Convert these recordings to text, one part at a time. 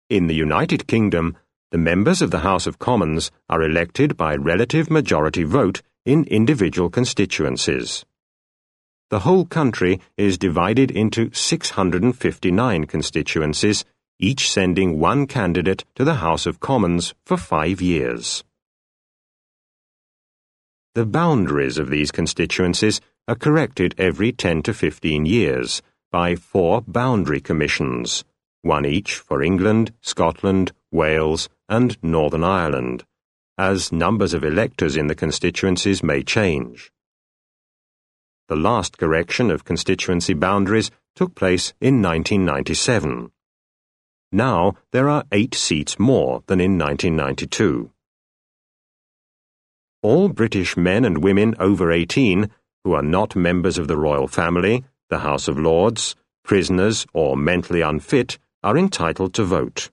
In the United Kingdom, the members of the House of Commons are elected by relative majority vote in individual constituencies. The whole country is divided into 659 constituencies, each sending one candidate to the House of Commons for 5 years. The boundaries of these constituencies are corrected every 10 to 15 years by 4 boundary commissions, one each for England, Scotland, Wales, and Northern Ireland, as numbers of electors in the constituencies may change. The last correction of constituency boundaries took place in 1997. Now there are 8 seats more than in 1992. All British men and women over 18 who are not members of the royal family, the House of Lords, prisoners or mentally unfit are entitled to vote.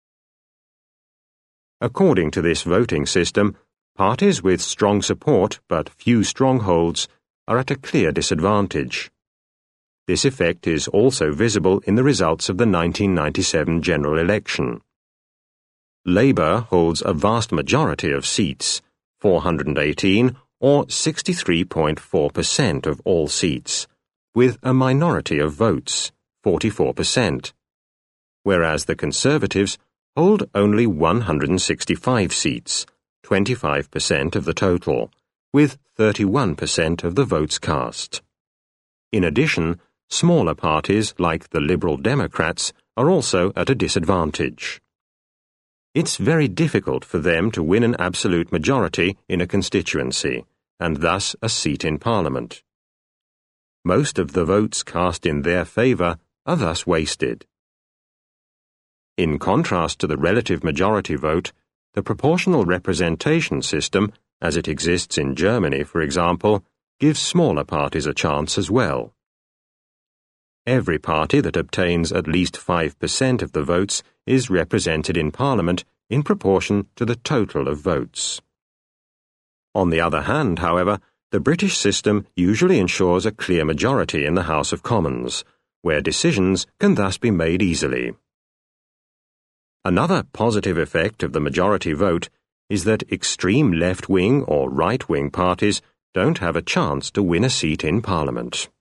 According to this voting system, parties with strong support but few strongholds are at a clear disadvantage. This effect is also visible in the results of the 1997 general election. Labour holds a vast majority of seats, 418 or 63.4% of all seats, with a minority of votes, 44%, whereas the Conservatives hold only 165 seats, 25% of the total, with 31% of the votes cast. In addition, smaller parties like the Liberal Democrats are also at a disadvantage. It's very difficult for them to win an absolute majority in a constituency, and thus a seat in Parliament. Most of the votes cast in their favour are thus wasted. In contrast to the relative majority vote, the proportional representation system, as it exists in Germany, for example, gives smaller parties a chance as well. Every party that obtains at least 5% of the votes is represented in Parliament in proportion to the total of votes. On the other hand, however, the British system usually ensures a clear majority in the House of Commons, where decisions can thus be made easily. Another positive effect of the majority vote is that extreme left-wing or right-wing parties don't have a chance to win a seat in Parliament.